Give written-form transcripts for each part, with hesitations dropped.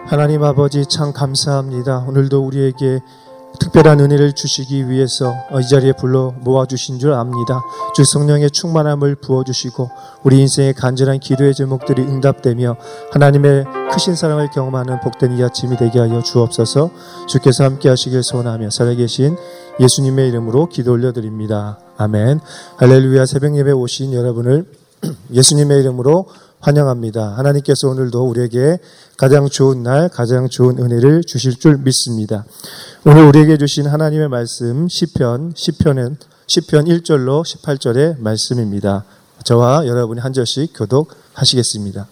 하나님 아버지 참 감사합니다. 오늘도 우리에게 특별한 은혜를 주시기 위해서 이 자리에 불러 모아주신 줄 압니다. 주 성령의 충만함을 부어주시고 우리 인생의 간절한 기도의 제목들이 응답되며 하나님의 크신 사랑을 경험하는 복된 이 아침이 되게 하여 주옵소서. 주께서 함께 하시길 소원하며 살아계신 예수님의 이름으로 기도 올려드립니다. 아멘. 할렐루야. 새벽 예배 오신 여러분을 예수님의 이름으로 환영합니다. 하나님께서 오늘도 우리에게 가장 좋은 날, 가장 좋은 은혜를 주실 줄 믿습니다. 오늘 우리에게 주신 하나님의 말씀 시편 1절로 18절의 말씀입니다. 저와 여러분이 한 절씩 교독하시겠습니다.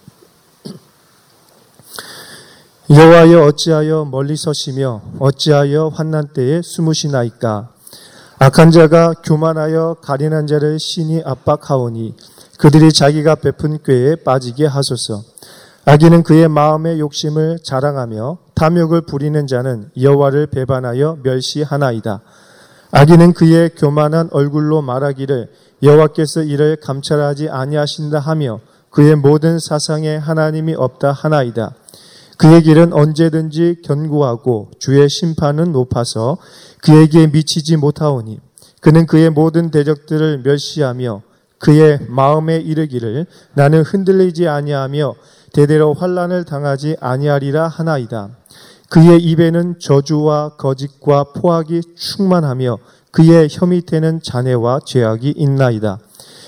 여호와여 어찌하여 멀리 서시며 어찌하여 환난 때에 숨으시나이까. 악한 자가 교만하여 가련한 자를 신이 압박하오니 그들이 자기가 베푼 꾀에 빠지게 하소서. 악인은 그의 마음의 욕심을 자랑하며 탐욕을 부리는 자는 여호와를 배반하여 멸시하나이다. 악인은 그의 교만한 얼굴로 말하기를 여호와께서 이를 감찰하지 아니하신다 하며 그의 모든 사상에 하나님이 없다 하나이다. 그의 길은 언제든지 견고하고 주의 심판은 높아서 그에게 미치지 못하오니 그는 그의 모든 대적들을 멸시하며 그의 마음에 이르기를 나는 흔들리지 아니하며 대대로 환난을 당하지 아니하리라 하나이다. 그의 입에는 저주와 거짓과 포악이 충만하며 그의 혀 밑에는 잔해와 죄악이 있나이다.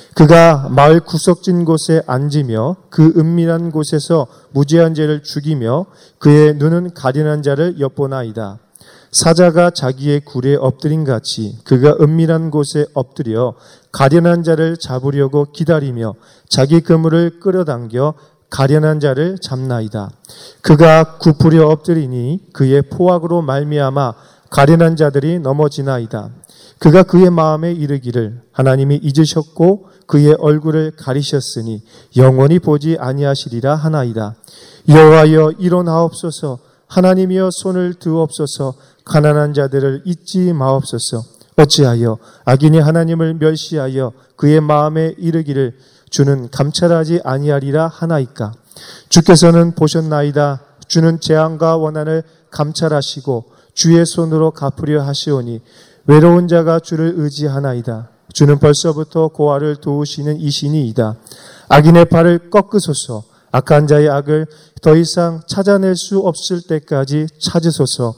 그가 마을 구석진 곳에 앉으며 그 은밀한 곳에서 무죄한 죄를 죽이며 그의 눈은 가련한 자를 엿보나이다. 사자가 자기의 굴에 엎드린 같이 그가 은밀한 곳에 엎드려 가련한 자를 잡으려고 기다리며 자기 그물을 끌어당겨 가련한 자를 잡나이다. 그가 굽으려 엎드리니 그의 포악으로 말미암아 가련한 자들이 넘어지나이다. 그가 그의 마음에 이르기를 하나님이 잊으셨고 그의 얼굴을 가리셨으니 영원히 보지 아니하시리라 하나이다. 여호와여 일어나옵소서. 하나님이여 손을 드옵소서. 가난한 자들을 잊지 마옵소서. 어찌하여 악인이 하나님을 멸시하여 그의 마음에 이르기를 주는 감찰하지 아니하리라 하나이까. 주께서는 보셨나이다. 주는 재앙과 원한을 감찰하시고 주의 손으로 갚으려 하시오니 외로운 자가 주를 의지하나이다. 주는 벌써부터 고아를 도우시는 이신이이다. 악인의 발을 꺾으소서. 악한 자의 악을 더 이상 찾아낼 수 없을 때까지 찾으소서.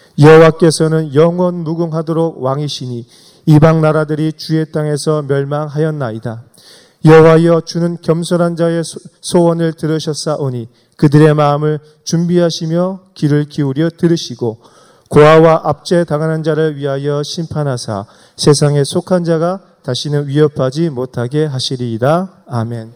여호와께서는 영원 무궁하도록 왕이시니 이방 나라들이 주의 땅에서 멸망하였나이다. 여호와여 주는 겸손한 자의 소원을 들으셨사오니 그들의 마음을 준비하시며 귀를 기울여 들으시고 고아와 압제 당하는 자를 위하여 심판하사 세상에 속한 자가 다시는 위협하지 못하게 하시리이다. 아멘.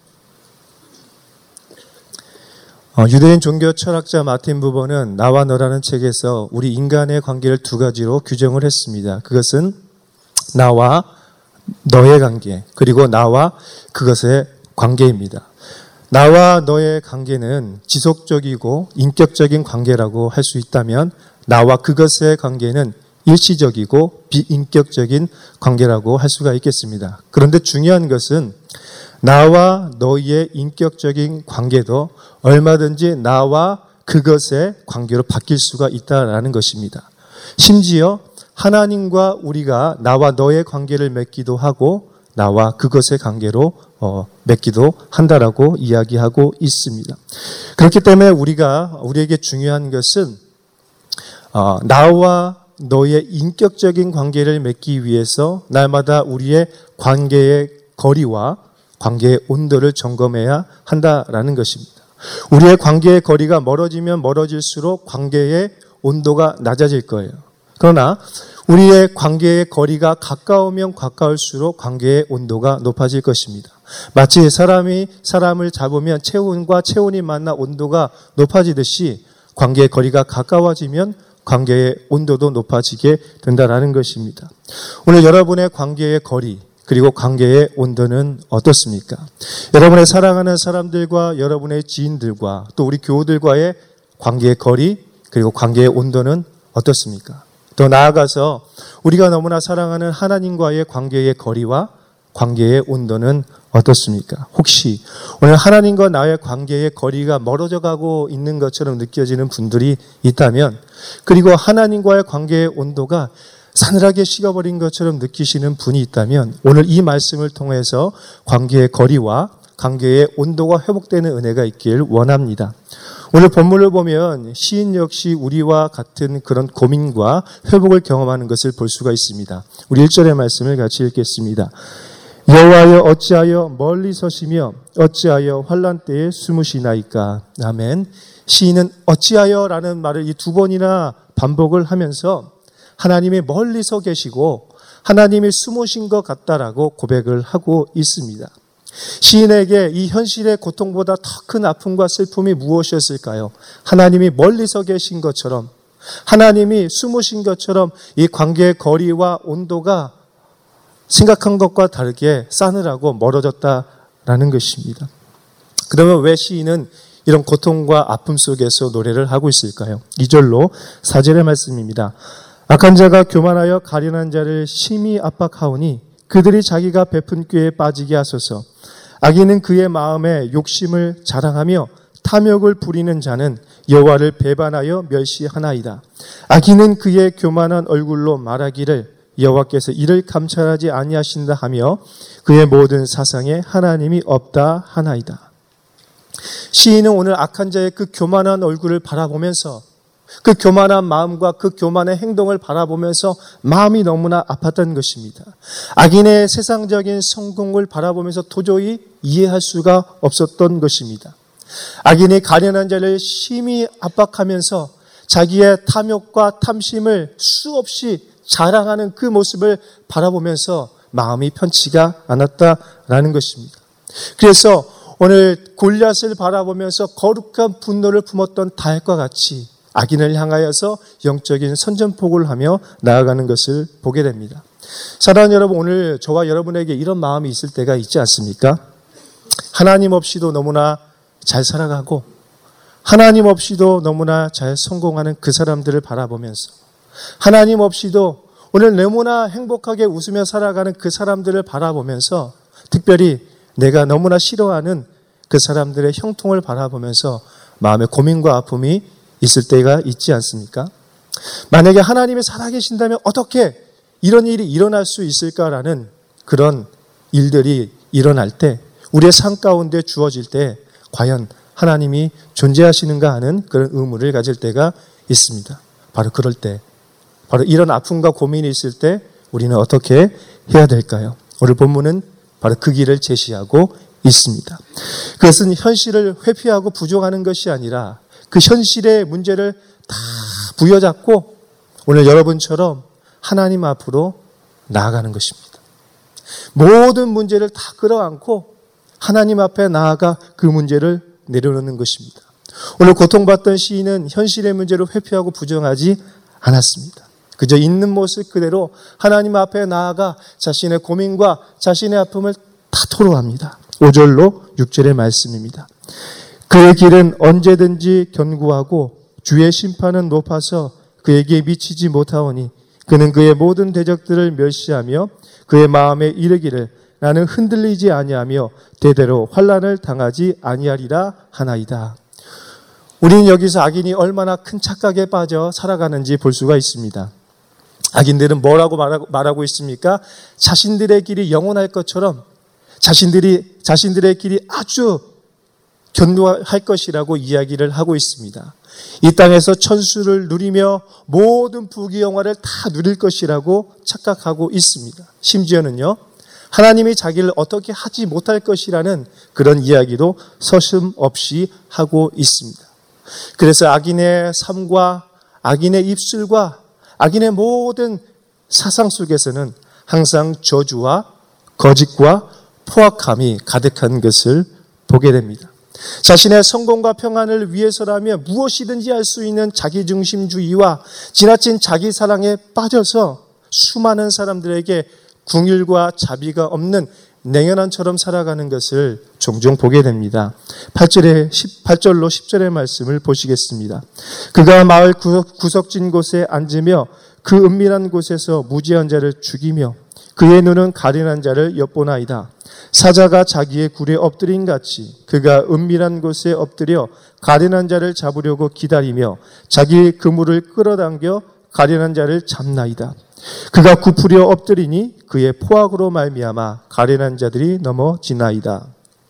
유대인 종교 철학자 마틴 부버는 나와 너라는 책에서 우리 인간의 관계를 두 가지로 규정을 했습니다. 그것은 나와 너의 관계, 그리고 나와 그것의 관계입니다. 나와 너의 관계는 지속적이고 인격적인 관계라고 할 수 있다면 나와 그것의 관계는 일시적이고 비인격적인 관계라고 할 수가 있겠습니다. 그런데 중요한 것은 나와 너의 인격적인 관계도 얼마든지 나와 그것의 관계로 바뀔 수가 있다라는 것입니다. 심지어 하나님과 우리가 나와 너의 관계를 맺기도 하고 나와 그것의 관계로 맺기도 한다라고 이야기하고 있습니다. 그렇기 때문에 우리에게 중요한 것은 나와 너의 인격적인 관계를 맺기 위해서 날마다 우리의 관계의 거리와 관계의 온도를 점검해야 한다라는 것입니다. 우리의 관계의 거리가 멀어지면 멀어질수록 관계의 온도가 낮아질 거예요. 그러나 우리의 관계의 거리가 가까우면 가까울수록 관계의 온도가 높아질 것입니다. 마치 사람이 사람을 잡으면 체온과 체온이 만나 온도가 높아지듯이 관계의 거리가 가까워지면 관계의 온도도 높아지게 된다는 것입니다. 오늘 여러분의 관계의 거리 그리고 관계의 온도는 어떻습니까? 여러분의 사랑하는 사람들과 여러분의 지인들과 또 우리 교우들과의 관계의 거리 그리고 관계의 온도는 어떻습니까? 더 나아가서 우리가 너무나 사랑하는 하나님과의 관계의 거리와 관계의 온도는 어떻습니까? 혹시 오늘 하나님과 나의 관계의 거리가 멀어져 가고 있는 것처럼 느껴지는 분들이 있다면, 그리고 하나님과의 관계의 온도가 싸늘하게 식어버린 것처럼 느끼시는 분이 있다면, 오늘 이 말씀을 통해서 관계의 거리와 관계의 온도가 회복되는 은혜가 있길 원합니다. 오늘 본문을 보면 시인 역시 우리와 같은 그런 고민과 회복을 경험하는 것을 볼 수가 있습니다. 우리 1절의 말씀을 같이 읽겠습니다. 여호와여 어찌하여 멀리 서시며 어찌하여 환난 때에 숨으시나이까. 아멘. 시인은 어찌하여라는 말을 이 두 번이나 반복을 하면서 하나님이 멀리서 계시고 하나님이 숨으신 것 같다라고 고백을 하고 있습니다. 시인에게 이 현실의 고통보다 더 큰 아픔과 슬픔이 무엇이었을까요? 하나님이 멀리서 계신 것처럼, 하나님이 숨으신 것처럼 이 관계의 거리와 온도가 생각한 것과 다르게 싸늘하고 멀어졌다라는 것입니다. 그러면 왜 시인은 이런 고통과 아픔 속에서 노래를 하고 있을까요? 2절로 4절의 말씀입니다. 악한 자가 교만하여 가련한 자를 심히 압박하오니 그들이 자기가 베푼 꾀에 빠지게 하소서. 악인은 그의 마음에 욕심을 자랑하며 탐욕을 부리는 자는 여호와를 배반하여 멸시하나이다. 악인은 그의 교만한 얼굴로 말하기를 여호와께서 이를 감찰하지 아니하신다 하며 그의 모든 사상에 하나님이 없다 하나이다. 시인은 오늘 악한 자의 그 교만한 얼굴을 바라보면서, 그 교만한 마음과 그 교만의 행동을 바라보면서 마음이 너무나 아팠던 것입니다. 악인의 세상적인 성공을 바라보면서 도저히 이해할 수가 없었던 것입니다. 악인이 가련한 자를 심히 압박하면서 자기의 탐욕과 탐심을 수없이 자랑하는 그 모습을 바라보면서 마음이 편치가 않았다라는 것입니다. 그래서 오늘 골리앗을 바라보면서 거룩한 분노를 품었던 다윗과 같이 악인을 향하여서 영적인 선전포고를 하며 나아가는 것을 보게 됩니다. 사랑하는 여러분, 오늘 저와 여러분에게 이런 마음이 있을 때가 있지 않습니까? 하나님 없이도 너무나 잘 살아가고 하나님 없이도 너무나 잘 성공하는 그 사람들을 바라보면서, 하나님 없이도 오늘 너무나 행복하게 웃으며 살아가는 그 사람들을 바라보면서, 특별히 내가 너무나 싫어하는 그 사람들의 형통을 바라보면서 마음의 고민과 아픔이 있을 때가 있지 않습니까? 만약에 하나님이 살아계신다면 어떻게 이런 일이 일어날 수 있을까라는 그런 일들이 일어날 때, 우리의 삶 가운데 주어질 때 과연 하나님이 존재하시는가 하는 그런 의문을 가질 때가 있습니다. 바로 그럴 때, 바로 이런 아픔과 고민이 있을 때 우리는 어떻게 해야 될까요? 오늘 본문은 바로 그 길을 제시하고 있습니다. 그것은 현실을 회피하고 부정하는 것이 아니라 그 현실의 문제를 다 부여잡고 오늘 여러분처럼 하나님 앞으로 나아가는 것입니다. 모든 문제를 다 끌어안고 하나님 앞에 나아가 그 문제를 내려놓는 것입니다. 오늘 고통받던 시인은 현실의 문제를 회피하고 부정하지 않았습니다. 그저 있는 모습 그대로 하나님 앞에 나아가 자신의 고민과 자신의 아픔을 다 토로합니다. 5절로 6절의 말씀입니다. 그의 길은 언제든지 견고하고 주의 심판은 높아서 그에게 미치지 못하오니 그는 그의 모든 대적들을 멸시하며 그의 마음에 이르기를 나는 흔들리지 아니하며 대대로 환난을 당하지 아니하리라 하나이다. 우리는 여기서 악인이 얼마나 큰 착각에 빠져 살아가는지 볼 수가 있습니다. 악인들은 뭐라고 말하고 있습니까? 자신들의 길이 영원할 것처럼 자신들의 길이 아주 견고할 것이라고 이야기를 하고 있습니다. 이 땅에서 천수를 누리며 모든 부귀영화를 다 누릴 것이라고 착각하고 있습니다. 심지어는요, 하나님이 자기를 어떻게 하지 못할 것이라는 그런 이야기도 서슴없이 하고 있습니다. 그래서 악인의 삶과 악인의 입술과 악인의 모든 사상 속에서는 항상 저주와 거짓과 포악함이 가득한 것을 보게 됩니다. 자신의 성공과 평안을 위해서라면 무엇이든지 할 수 있는 자기중심주의와 지나친 자기 사랑에 빠져서 수많은 사람들에게 궁율과 자비가 없는 냉연한처럼 살아가는 것을 종종 보게 됩니다. 8절로 10절의 말씀을 보시겠습니다. 그가 마을 구석진 곳에 앉으며 그 은밀한 곳에서 무지한 자를 죽이며 그의 눈은 가련한 자를 엿보나이다. 사자가 자기의 굴에 엎드린 같이 그가 은밀한 곳에 엎드려 가련한 자를 잡으려고 기다리며 자기의 그물을 끌어당겨 가련한 자를 잡나이다. 그가 굽으려 엎드리니 그의 포악으로 말미암아 가련한 자들이 넘어지나이다.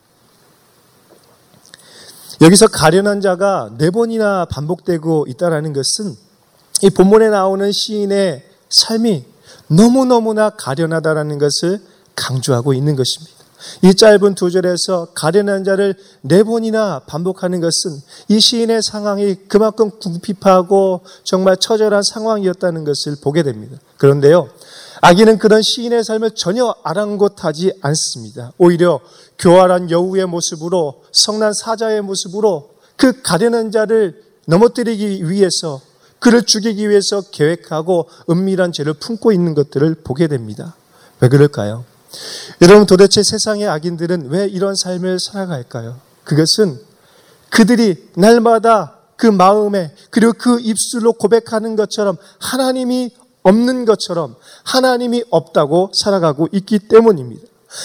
여기서 가련한 자가 4번이나 반복되고 있다는 것은 이 본문에 나오는 시인의 삶이 너무너무나 가련하다는 것을 강조하고 있는 것입니다. 이 짧은 2절에서 가련한 자를 4번이나 반복하는 것은 이 시인의 상황이 그만큼 궁핍하고 정말 처절한 상황이었다는 것을 보게 됩니다. 그런데요, 악인은 그런 시인의 삶을 전혀 아랑곳하지 않습니다. 오히려 교활한 여우의 모습으로, 성난 사자의 모습으로 그 가련한 자를 넘어뜨리기 위해서, 그를 죽이기 위해서 계획하고 은밀한 죄를 품고 있는 것들을 보게 됩니다. 왜 그럴까요? 여러분, 도대체 세상의 악인들은 왜 이런 삶을 살아갈까요? 그것은 그들이 날마다 그 마음에, 그리고 그 입술로 고백하는 것처럼 하나님이 없는 것처럼, 하나님이 없다고 살아가고 있기 때문입니다.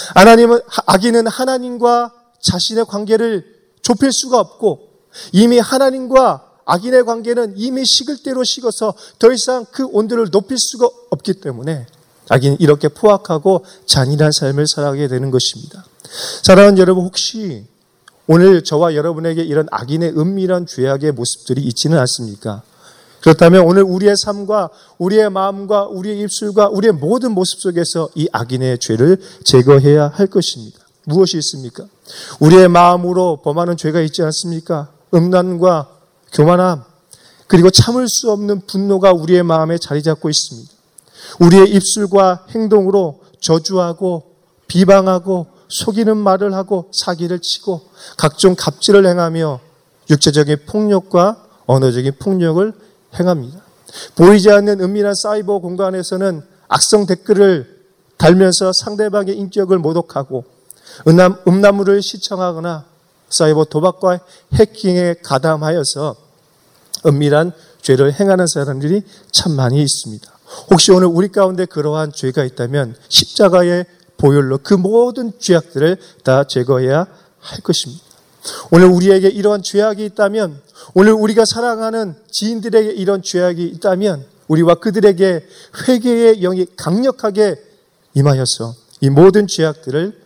악인은 하나님과 자신의 관계를 좁힐 수가 없고, 이미 하나님과 악인의 관계는 이미 식을 대로 식어서 더 이상 그 온도를 높일 수가 없기 때문에 악인은 이렇게 포악하고 잔인한 삶을 살아가게 되는 것입니다. 사랑하는 여러분, 혹시 오늘 저와 여러분에게 이런 악인의 은밀한 죄악의 모습들이 있지는 않습니까? 그렇다면 오늘 우리의 삶과 우리의 마음과 우리의 입술과 우리의 모든 모습 속에서 이 악인의 죄를 제거해야 할 것입니다. 무엇이 있습니까? 우리의 마음으로 범하는 죄가 있지 않습니까? 음란과 교만함, 그리고 참을 수 없는 분노가 우리의 마음에 자리 잡고 있습니다. 우리의 입술과 행동으로 저주하고 비방하고 속이는 말을 하고 사기를 치고 각종 갑질을 행하며 육체적인 폭력과 언어적인 폭력을 행합니다. 보이지 않는 은밀한 사이버 공간에서는 악성 댓글을 달면서 상대방의 인격을 모독하고 음란물을 시청하거나 사이버 도박과 해킹에 가담하여서 은밀한 죄를 행하는 사람들이 참 많이 있습니다. 혹시 오늘 우리 가운데 그러한 죄가 있다면 십자가의 보혈로 그 모든 죄악들을 다 제거해야 할 것입니다. 오늘 우리에게 이러한 죄악이 있다면, 오늘 우리가 사랑하는 지인들에게 이런 죄악이 있다면 우리와 그들에게 회개의 영이 강력하게 임하여서 이 모든 죄악들을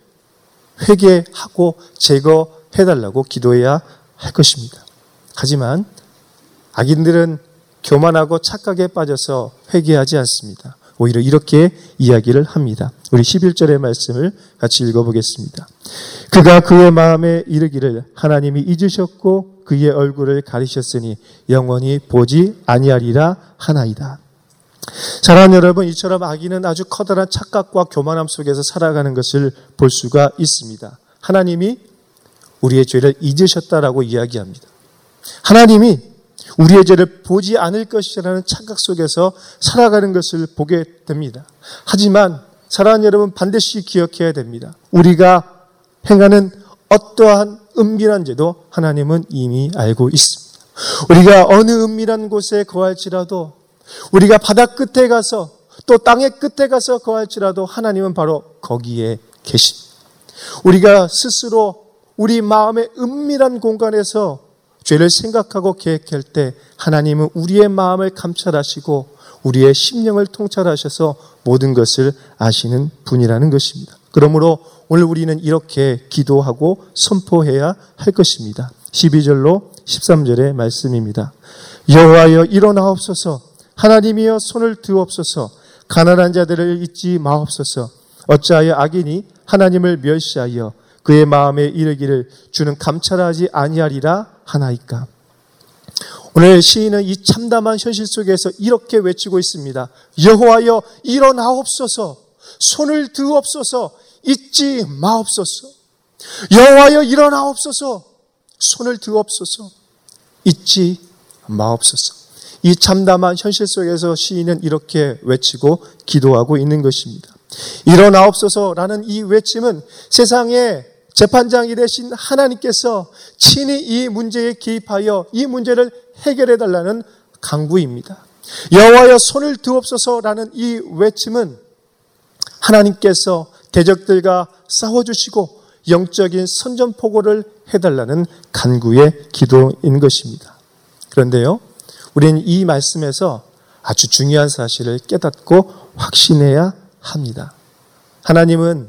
회개하고 제거해달라고 기도해야 할 것입니다. 하지만 악인들은 교만하고 착각에 빠져서 회개하지 않습니다. 오히려 이렇게 이야기를 합니다. 우리 11절의 말씀을 같이 읽어보겠습니다. 그가 그의 마음에 이르기를 하나님이 잊으셨고 그의 얼굴을 가리셨으니 영원히 보지 아니하리라 하나이다. 사랑하는 여러분, 이처럼 악인은 아주 커다란 착각과 교만함 속에서 살아가는 것을 볼 수가 있습니다. 하나님이 우리의 죄를 잊으셨다라고 이야기합니다. 하나님이 우리의 죄를 보지 않을 것이라는 착각 속에서 살아가는 것을 보게 됩니다. 하지만 사랑하는 여러분, 반드시 기억해야 됩니다. 우리가 행하는 어떠한 은밀한 죄도 하나님은 이미 알고 있습니다. 우리가 어느 은밀한 곳에 거할지라도, 우리가 바다 끝에 가서 또 땅의 끝에 가서 거할지라도 하나님은 바로 거기에 계십니다. 우리가 스스로 우리 마음의 은밀한 공간에서 죄를 생각하고 계획할 때 하나님은 우리의 마음을 감찰하시고 우리의 심령을 통찰하셔서 모든 것을 아시는 분이라는 것입니다. 그러므로 오늘 우리는 이렇게 기도하고 선포해야 할 것입니다. 12절로 13절의 말씀입니다. 여호와여 일어나옵소서, 하나님이여 손을 드옵소서, 가난한 자들을 잊지 마옵소서. 어찌하여 악인이 하나님을 멸시하여 그의 마음에 이르기를 주는 감찰하지 아니하리라 하나이까. 오늘 시인은 이 참담한 현실 속에서 이렇게 외치고 있습니다. 여호와여 일어나옵소서, 손을 드옵소서, 잊지 마옵소서. 여호와여 일어나옵소서, 손을 드옵소서, 잊지 마옵소서. 이 참담한 현실 속에서 시인은 이렇게 외치고 기도하고 있는 것입니다. 일어나옵소서라는 이 외침은 세상의 재판장이 되신 하나님께서 친히 이 문제에 개입하여 이 문제를 해결해달라는 강구입니다. 여호와여 손을 드옵소서라는 이 외침은 하나님께서 대적들과 싸워주시고 영적인 선전포고를 해달라는 간구의 기도인 것입니다. 그런데요, 우리는 이 말씀에서 아주 중요한 사실을 깨닫고 확신해야 합니다. 하나님은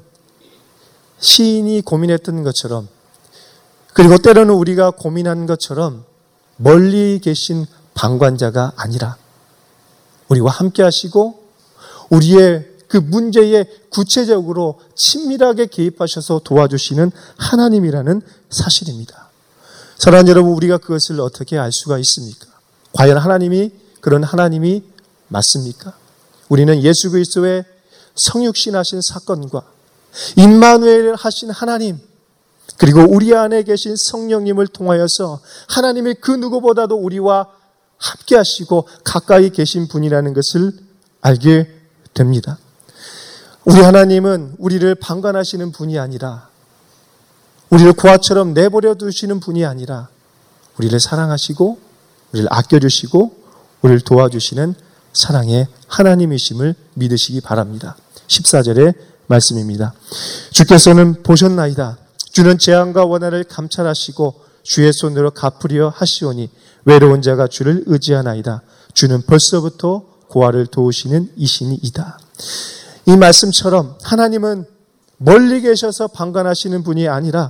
시인이 고민했던 것처럼, 그리고 때로는 우리가 고민한 것처럼 멀리 계신 방관자가 아니라 우리와 함께 하시고 우리의 그 문제에 구체적으로 친밀하게 개입하셔서 도와주시는 하나님이라는 사실입니다. 사랑하는 여러분, 우리가 그것을 어떻게 알 수가 있습니까? 과연 하나님이 그런 하나님이 맞습니까? 우리는 예수 그리스도의 성육신하신 사건과 임마누엘 하신 하나님, 그리고 우리 안에 계신 성령님을 통하여서 하나님이 그 누구보다도 우리와 함께 하시고 가까이 계신 분이라는 것을 알게 됩니다. 우리 하나님은 우리를 방관하시는 분이 아니라, 우리를 고아처럼 내버려 두시는 분이 아니라 우리를 사랑하시고 우리를 아껴주시고 우리를 도와주시는 사랑의 하나님이심을 믿으시기 바랍니다. 14절의 말씀입니다. 주께서는 보셨나이다. 주는 재앙과 원한을 감찰하시고 주의 손으로 갚으려 하시오니 외로운 자가 주를 의지하나이다. 주는 벌써부터 고아를 도우시는 이신이이다. 이 말씀처럼 하나님은 멀리 계셔서 방관하시는 분이 아니라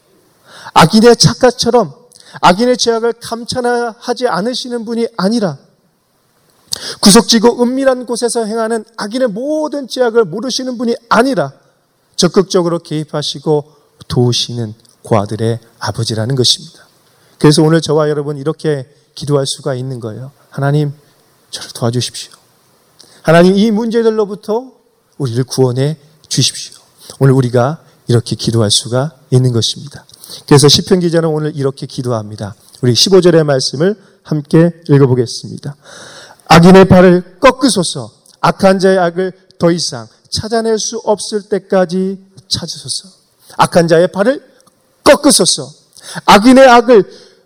악인의 착각처럼 악인의 죄악을 감찰하지 않으시는 분이 아니라 구석지고 은밀한 곳에서 행하는 악인의 모든 죄악을 모르시는 분이 아니라 적극적으로 개입하시고 도우시는 고아들의 아버지라는 것입니다. 그래서 오늘 저와 여러분 이렇게 기도할 수가 있는 거예요. 하나님, 저를 도와주십시오. 하나님, 이 문제들로부터 우리를 구원해 주십시오. 오늘 우리가 이렇게 기도할 수가 있는 것입니다. 그래서 시편 기자는 오늘 이렇게 기도합니다. 우리 15절의 말씀을 함께 읽어보겠습니다. 악인의 발을 꺾으소서. 악한 자의 악을 더 이상 찾아낼 수 없을 때까지 찾으소서. 악한 자의 발을 꺾으소서. 악인의 악을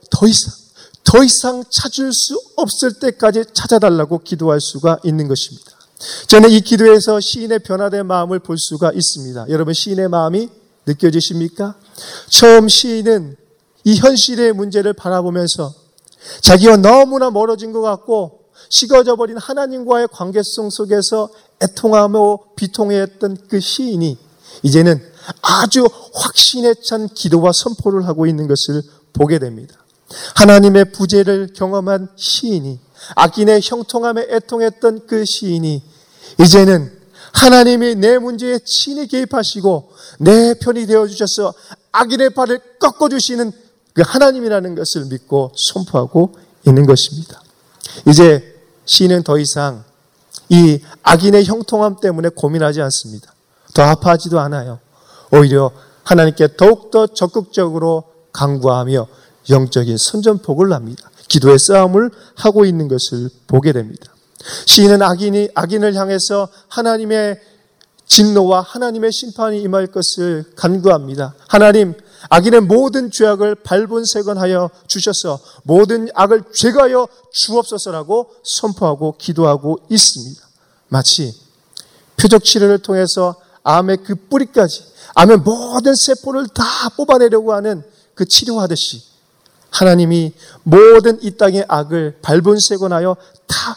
더 이상 찾을 수 없을 때까지 찾아달라고 기도할 수가 있는 것입니다. 저는 이 기도에서 시인의 변화된 마음을 볼 수가 있습니다. 여러분, 시인의 마음이 느껴지십니까? 처음 시인은 이 현실의 문제를 바라보면서 자기와 너무나 멀어진 것 같고 식어져 버린 하나님과의 관계성 속에서 애통하며 비통해했던 그 시인이 이제는 아주 확신에 찬 기도와 선포를 하고 있는 것을 보게 됩니다. 하나님의 부재를 경험한 시인이, 악인의 형통함에 애통했던 그 시인이 이제는 하나님이 내 문제에 친히 개입하시고 내 편이 되어주셔서 악인의 발을 꺾어주시는 그 하나님이라는 것을 믿고 선포하고 있는 것입니다. 이제 시인은 더 이상 이 악인의 형통함 때문에 고민하지 않습니다. 더 아파하지도 않아요. 오히려 하나님께 더욱더 적극적으로 간구하며 영적인 선전포고를 합니다. 기도의 싸움을 하고 있는 것을 보게 됩니다. 시인은 악인을 향해서 하나님의 진노와 하나님의 심판이 임할 것을 간구합니다. 하나님, 악인의 모든 죄악을 발본색원하여 주셔서 모든 악을 제거하여 주옵소서라고 선포하고 기도하고 있습니다. 마치 표적 치료를 통해서 암의 그 뿌리까지, 암의 모든 세포를 다 뽑아내려고 하는 그 치료하듯이 하나님이 모든 이 땅의 악을 발본색원하여 다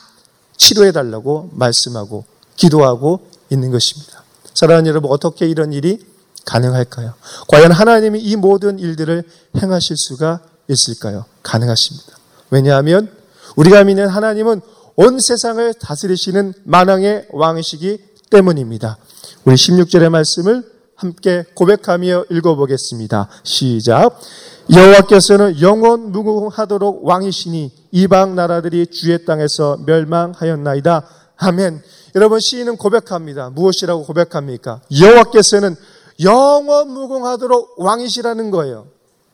치료해달라고 말씀하고 기도하고 있는 것입니다. 사랑하는 여러분, 어떻게 이런 일이 가능할까요? 과연 하나님이 이 모든 일들을 행하실 수가 있을까요? 가능하십니다. 왜냐하면 우리가 믿는 하나님은 온 세상을 다스리시는 만왕의 왕이시기 때문입니다. 우리 16절의 말씀을 함께 고백하며 읽어보겠습니다. 시작. 여호와께서는 영원 무궁하도록 왕이시니 이방 나라들이 주의 땅에서 멸망하였나이다. 아멘. 여러분, 시인은 고백합니다. 무엇이라고 고백합니까? 여호와께서는 영원 무궁하도록 왕이시라는 거예요.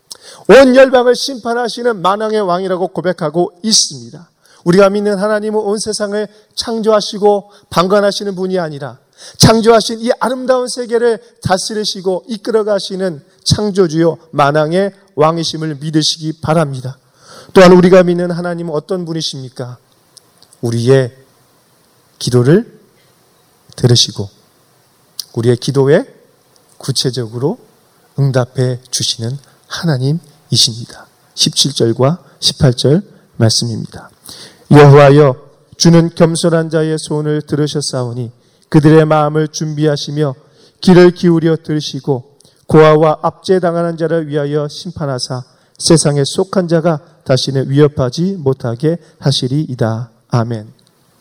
온 열방을 심판하시는 만왕의 왕이라고 고백하고 있습니다. 우리가 믿는 하나님은 온 세상을 창조하시고 방관하시는 분이 아니라 창조하신 이 아름다운 세계를 다스리시고 이끌어가시는 창조주요 만왕의 왕이심을 믿으시기 바랍니다. 또한 우리가 믿는 하나님은 어떤 분이십니까? 우리의 기도를 들으시고 우리의 기도에 구체적으로 응답해 주시는 하나님이십니다. 17절과 18절 말씀입니다. 여호와여, 주는 겸손한 자의 소원을 들으셨사오니 그들의 마음을 준비하시며 귀를 기울여 들으시고 고아와 압제당하는 자를 위하여 심판하사 세상에 속한 자가 다시는 위협하지 못하게 하시리이다. 아멘.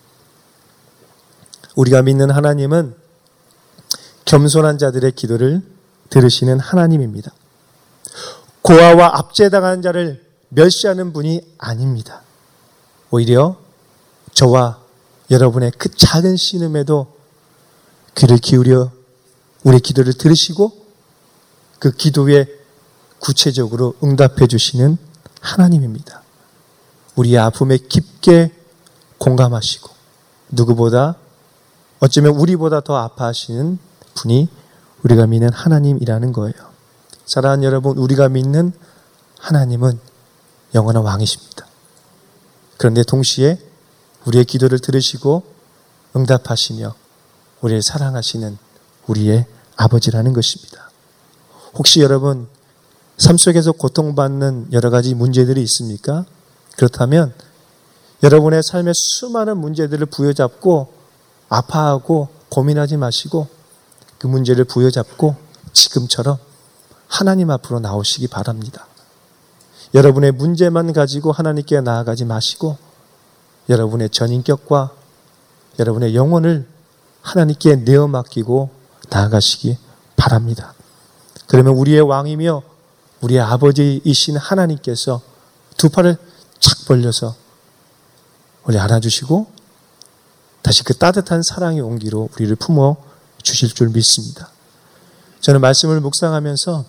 우리가 믿는 하나님은 겸손한 자들의 기도를 들으시는 하나님입니다. 고아와 압제당하는 자를 멸시하는 분이 아닙니다. 오히려 저와 여러분의 그 작은 신음에도 귀를 기울여 우리 기도를 들으시고 그 기도에 구체적으로 응답해 주시는 하나님입니다. 우리의 아픔에 깊게 공감하시고 누구보다 어쩌면 우리보다 더 아파하시는 분이 우리가 믿는 하나님이라는 거예요. 사랑하는 여러분, 우리가 믿는 하나님은 영원한 왕이십니다. 그런데 동시에 우리의 기도를 들으시고 응답하시며 우리를 사랑하시는 우리의 아버지라는 것입니다. 혹시 여러분 삶 속에서 고통받는 여러 가지 문제들이 있습니까? 그렇다면 여러분의 삶의 수많은 문제들을 부여잡고 아파하고 고민하지 마시고 그 문제를 부여잡고 지금처럼 하나님 앞으로 나오시기 바랍니다. 여러분의 문제만 가지고 하나님께 나아가지 마시고 여러분의 전인격과 여러분의 영혼을 하나님께 내어 맡기고 나아가시기 바랍니다. 그러면 우리의 왕이며 우리의 아버지이신 하나님께서 두 팔을 착 벌려서 우리 안아주시고 다시 그 따뜻한 사랑의 온기로 우리를 품어 주실 줄 믿습니다. 저는 말씀을 묵상하면서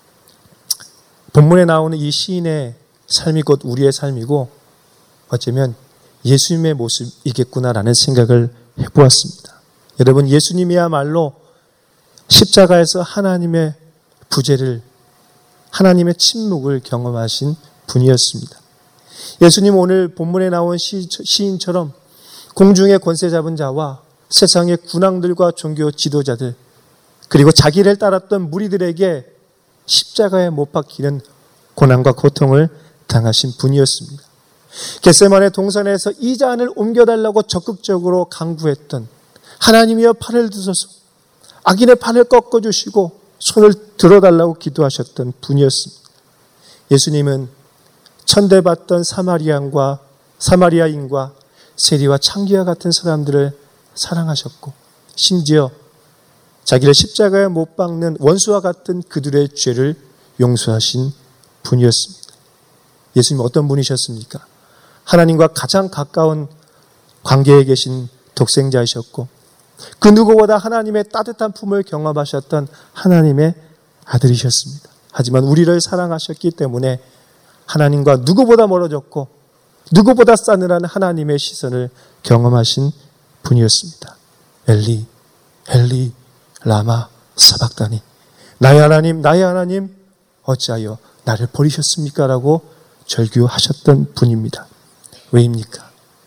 본문에 나오는 이 시인의 삶이 곧 우리의 삶이고 어쩌면 예수님의 모습이겠구나라는 생각을 해보았습니다. 여러분, 예수님이야말로 십자가에서 하나님의 부재를, 하나님의 침묵을 경험하신 분이었습니다. 예수님 오늘 본문에 나온 시인처럼 공중의 권세 잡은 자와 세상의 군왕들과 종교 지도자들 그리고 자기를 따랐던 무리들에게 십자가에 못 박히는 고난과 고통을 당하신 분이었습니다. 겟세마네 동산에서 이 잔을 옮겨달라고 적극적으로 강구했던 하나님이여 팔을 드소서 악인의 팔을 꺾어주시고 손을 들어달라고 기도하셨던 분이었습니다. 예수님은 천대받던 사마리아인과 세리와 창기와 같은 사람들을 사랑하셨고 심지어 자기를 십자가에 못 박는 원수와 같은 그들의 죄를 용서하신 분이었습니다. 예수님 어떤 분이셨습니까? 하나님과 가장 가까운 관계에 계신 독생자이셨고 그 누구보다 하나님의 따뜻한 품을 경험하셨던 하나님의 아들이셨습니다. 하지만 우리를 사랑하셨기 때문에 하나님과 누구보다 멀어졌고 누구보다 싸늘한 하나님의 시선을 경험하신 분이었습니다. 엘리, 엘리, 라마, 사박다니. 나의 하나님, 어찌하여 나를 버리셨습니까? 라고 절규하셨던 분입니다. 왜입니까?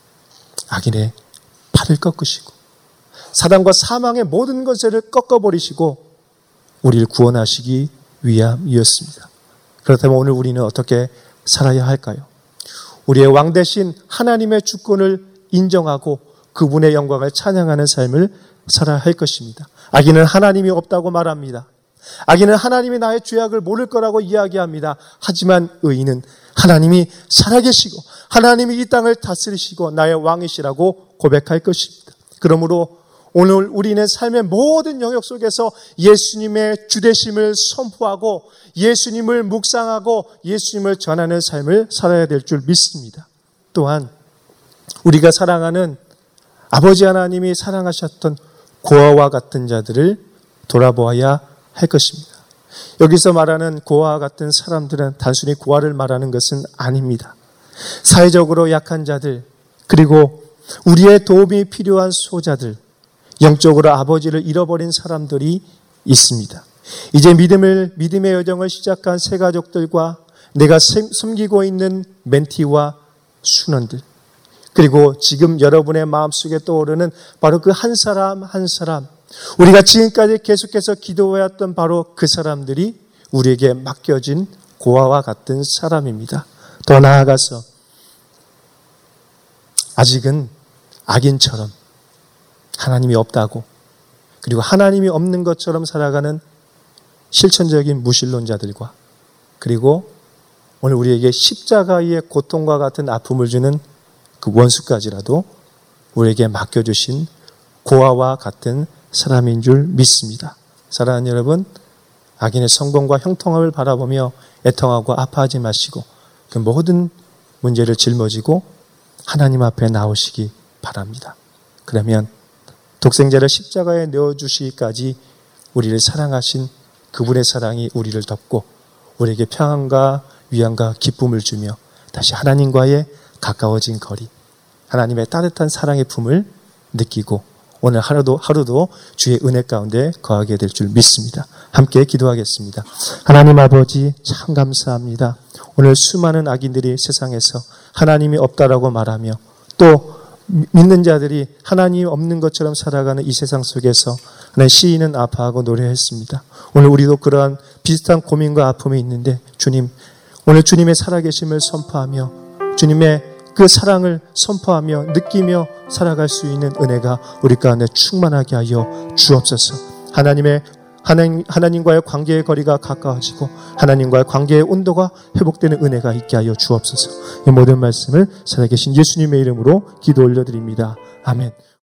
악인의 팔을 꺾으시고 사단과 사망의 모든 것을 꺾어버리시고 우리를 구원하시기 위함이었습니다. 그렇다면 오늘 우리는 어떻게 살아야 할까요? 우리의 왕 대신 하나님의 주권을 인정하고 그분의 영광을 찬양하는 삶을 살아야 할 것입니다. 악인은 하나님이 없다고 말합니다. 악인은 하나님이 나의 죄악을 모를 거라고 이야기합니다. 하지만 의인은 하나님이 살아계시고 하나님이 이 땅을 다스리시고 나의 왕이시라고 고백할 것입니다. 그러므로 오늘 우리는 삶의 모든 영역 속에서 예수님의 주되심을 선포하고 예수님을 묵상하고 예수님을 전하는 삶을 살아야 될 줄 믿습니다. 또한 우리가 사랑하는 아버지 하나님이 사랑하셨던 고아와 같은 자들을 돌아보아야 할 것입니다. 여기서 말하는 고아와 같은 사람들은 단순히 고아를 말하는 것은 아닙니다. 사회적으로 약한 자들, 그리고 우리의 도움이 필요한 소자들, 영적으로 아버지를 잃어버린 사람들이 있습니다. 이제 믿음의 여정을 시작한 새 가족들과 내가 섬기고 있는 멘티와 순원들, 그리고 지금 여러분의 마음속에 떠오르는 바로 그 한 사람 한 사람, 우리가 지금까지 계속해서 기도해왔던 바로 그 사람들이 우리에게 맡겨진 고아와 같은 사람입니다. 더 나아가서 아직은 악인처럼 하나님이 없다고, 그리고 하나님이 없는 것처럼 살아가는 실천적인 무신론자들과, 그리고 오늘 우리에게 십자가의 고통과 같은 아픔을 주는 그 원수까지라도 우리에게 맡겨주신 고아와 같은 사람인 줄 믿습니다. 사랑하는 여러분, 악인의 성공과 형통함을 바라보며 애통하고 아파하지 마시고 그 모든 문제를 짊어지고 하나님 앞에 나오시기 바랍니다. 그러면 독생자를 십자가에 내어주시기까지 우리를 사랑하신 그분의 사랑이 우리를 덮고 우리에게 평안과 위안과 기쁨을 주며 다시 하나님과의 가까워진 거리, 하나님의 따뜻한 사랑의 품을 느끼고 오늘 하루도 주의 은혜 가운데 거하게 될 줄 믿습니다. 함께 기도하겠습니다. 하나님 아버지, 참 감사합니다. 오늘 수많은 악인들이 세상에서 하나님이 없다라고 말하며 또 믿는 자들이 하나님이 없는 것처럼 살아가는 이 세상 속에서 시인은 아파하고 노래했습니다. 오늘 우리도 그러한 비슷한 고민과 아픔이 있는데 주님, 오늘 주님의 살아계심을 선포하며 주님의 그 사랑을 선포하며 느끼며 살아갈 수 있는 은혜가 우리 가운데 충만하게 하여 주옵소서. 하나님과의 관계의 거리가 가까워지고 하나님과의 관계의 온도가 회복되는 은혜가 있게 하여 주옵소서. 이 모든 말씀을 살아계신 예수님의 이름으로 기도 올려드립니다. 아멘.